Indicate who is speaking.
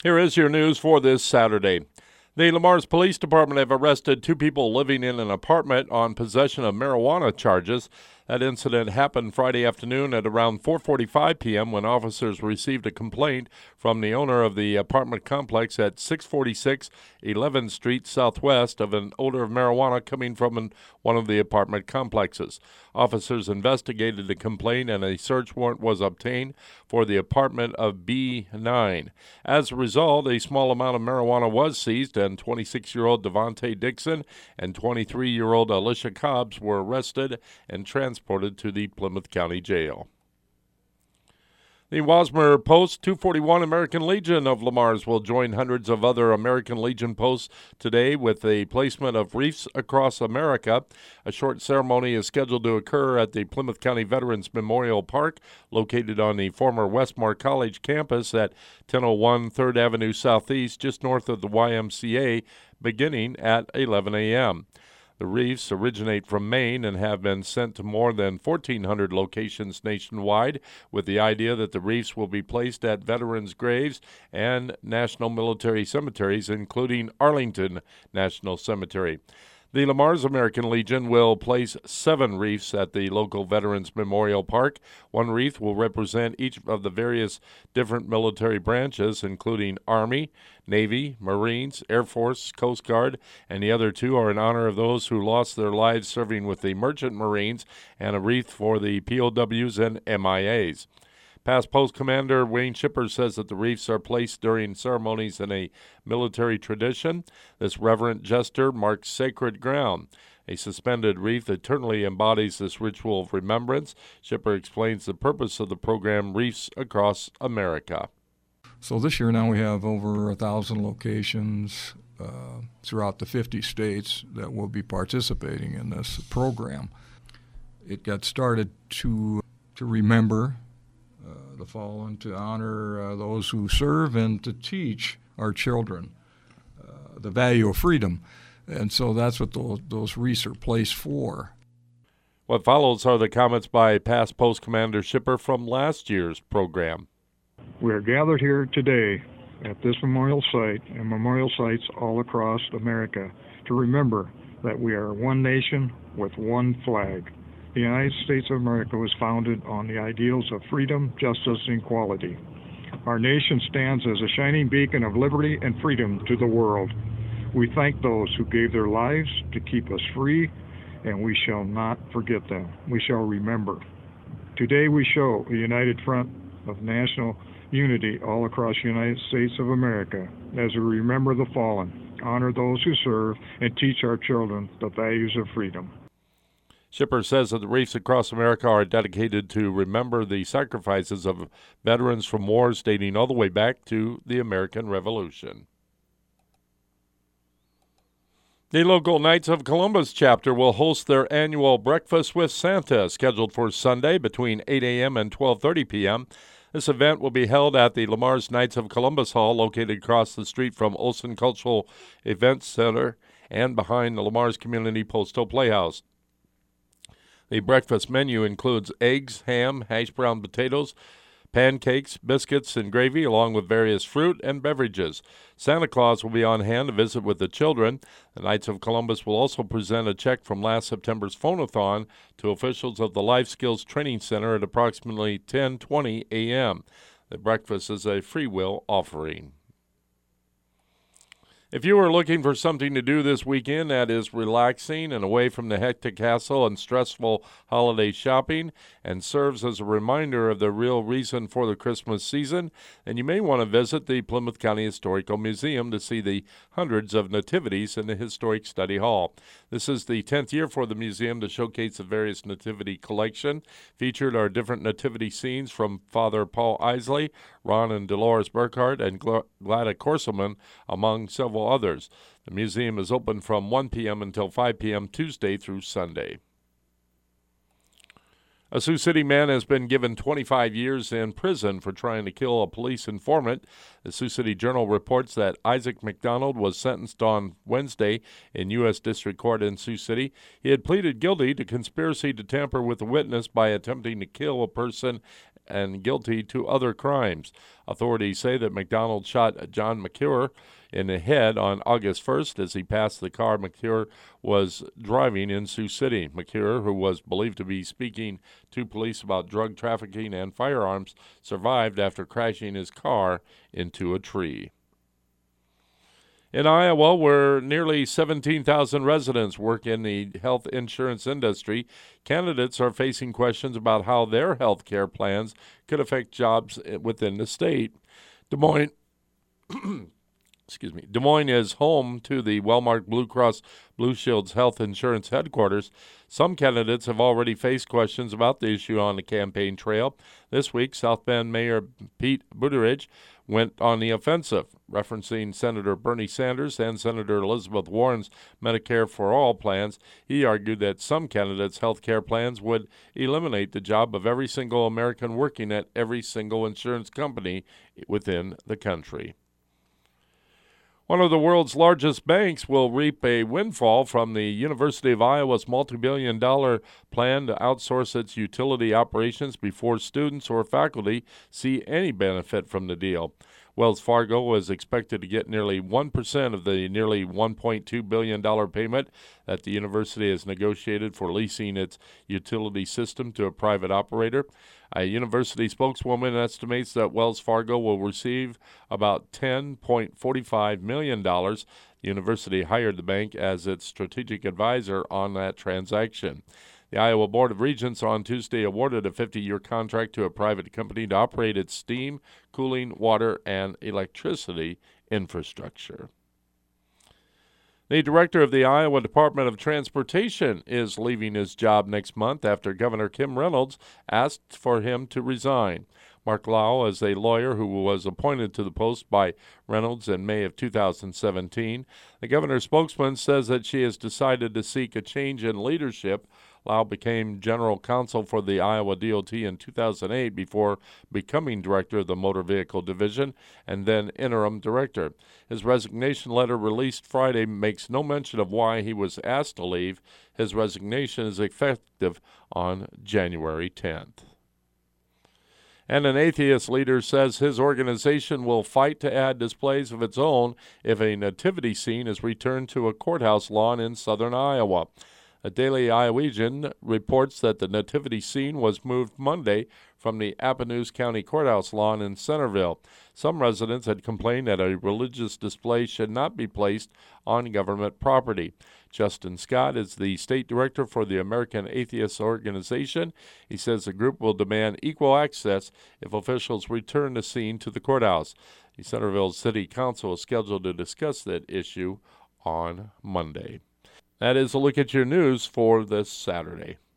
Speaker 1: Here is your news for this Saturday. The Le Mars Police Department have arrested two people living in an apartment on possession of marijuana charges. That incident happened Friday afternoon at around 4:45 p.m. when officers received a complaint from the owner of the apartment complex at 646 11th Street Southwest of an odor of marijuana coming from one of the apartment complexes. Officers investigated the complaint and a search warrant was obtained for the apartment of B9. As a result, a small amount of marijuana was seized and 26-year-old Devontae Dixon and 23-year-old Alicia Cobbs were arrested and transported to the Plymouth County Jail. The Wasmer Post 241 American Legion of Le Mars will join hundreds of other American Legion posts today with the placement of wreaths across America. A short ceremony is scheduled to occur at the Plymouth County Veterans Memorial Park, located on the former Westmore College campus at 1001 3rd Avenue Southeast, just north of the YMCA, beginning at 11 a.m. The wreaths originate from Maine and have been sent to more than 1,400 locations nationwide, with the idea that the wreaths will be placed at veterans' graves and national military cemeteries, including Arlington National Cemetery. The Le Mars American Legion will place 7 wreaths at the local Veterans Memorial Park. One wreath will represent each of the various different military branches, including Army, Navy, Marines, Air Force, Coast Guard, and the other 2 are in honor of those who lost their lives serving with the Merchant Marines, and a wreath for the POWs and MIAs. Past Post Commander Wayne Shipper says that the wreaths are placed during ceremonies in a military tradition. This reverent gesture marks sacred ground. A suspended wreath eternally embodies this ritual of remembrance. Shipper explains the purpose of the program Wreaths Across America.
Speaker 2: So this year now we have over 1,000 locations throughout the 50 states that will be participating in this program. It got started to remember the fallen, to honor those who serve, and to teach our children the value of freedom. And so that's what those wreaths are placed for.
Speaker 1: What follows are the comments by Past Post Commander Shipper from last year's program.
Speaker 3: We are gathered here today at this memorial site and memorial sites all across America to remember that we are one nation with one flag. The United States of America was founded on the ideals of freedom, justice, and equality. Our nation stands as a shining beacon of liberty and freedom to the world. We thank those who gave their lives to keep us free, and we shall not forget them. We shall remember. Today we show a united front of national unity all across the United States of America as we remember the fallen, honor those who serve, and teach our children the values of freedom.
Speaker 1: Shipper says that the wreaths across America are dedicated to remember the sacrifices of veterans from wars dating all the way back to the American Revolution. The local Knights of Columbus chapter will host their annual Breakfast with Santa, scheduled for Sunday between 8 a.m. and 12:30 p.m. This event will be held at the Le Mars Knights of Columbus Hall, located across the street from Olson Cultural Events Center and behind the Le Mars Community Postal Playhouse. The breakfast menu includes eggs, ham, hash brown potatoes, pancakes, biscuits, and gravy, along with various fruit and beverages. Santa Claus will be on hand to visit with the children. The Knights of Columbus will also present a check from last September's phone-a-thon to officials of the Life Skills Training Center at approximately 10:20 a.m. The breakfast is a free will offering. If you are looking for something to do this weekend that is relaxing and away from the hectic hassle and stressful holiday shopping and serves as a reminder of the real reason for the Christmas season, then you may want to visit the Plymouth County Historical Museum to see the hundreds of nativities in the Historic Study Hall. This is the 10th year for the museum to showcase the various nativity collection. Featured are different nativity scenes from Father Paul Isley, Ron and Dolores Burkhardt, and Gladys Corselman, among several others. The museum is open from 1 p.m. until 5 p.m. Tuesday through Sunday. A Sioux City man has been given 25 years in prison for trying to kill a police informant. The Sioux City Journal reports that Isaac McDonald was sentenced on Wednesday in U.S. District Court in Sioux City. He had pleaded guilty to conspiracy to tamper with a witness by attempting to kill a person and guilty to other crimes. Authorities say that McDonald shot John McCure in the head on August 1st as he passed the car McCure was driving in Sioux City. McCure, who was believed to be speaking to police about drug trafficking and firearms, survived after crashing his car into a tree. In Iowa, where nearly 17,000 residents work in the health insurance industry, candidates are facing questions about how their health care plans could affect jobs within the state. Des Moines is home to the Wellmark Blue Cross Blue Shield's health insurance headquarters. Some candidates have already faced questions about the issue on the campaign trail. This week, South Bend Mayor Pete Buttigieg went on the offensive, referencing Senator Bernie Sanders and Senator Elizabeth Warren's Medicare for All plans. He argued that some candidates' health care plans would eliminate the job of every single American working at every single insurance company within the country. One of the world's largest banks will reap a windfall from the University of Iowa's multi-billion-dollar plan to outsource its utility operations before students or faculty see any benefit from the deal. Wells Fargo is expected to get nearly 1% of the nearly $1.2 billion payment that the university has negotiated for leasing its utility system to a private operator. A university spokeswoman estimates that Wells Fargo will receive about $10.45 million. The university hired the bank as its strategic advisor on that transaction. The Iowa Board of Regents on Tuesday awarded a 50-year contract to a private company to operate its steam, cooling, water, and electricity infrastructure. The director of the Iowa Department of Transportation is leaving his job next month after Governor Kim Reynolds asked for him to resign. Mark Lau is a lawyer who was appointed to the post by Reynolds in May of 2017. The governor's spokesman says that she has decided to seek a change in leadership. Lau became general counsel for the Iowa DOT in 2008 before becoming director of the Motor Vehicle Division and then interim director. His resignation letter released Friday makes no mention of why he was asked to leave. His resignation is effective on January 10th. And an atheist leader says his organization will fight to add displays of its own if a nativity scene is returned to a courthouse lawn in southern Iowa. A Daily Iowegian reports that the nativity scene was moved Monday from the Appanoose County Courthouse lawn in Centerville. Some residents had complained that a religious display should not be placed on government property. Justin Scott is the state director for the American Atheists Organization. He says the group will demand equal access if officials return the scene to the courthouse. The Centerville City Council is scheduled to discuss that issue on Monday. That is a look at your news for this Saturday.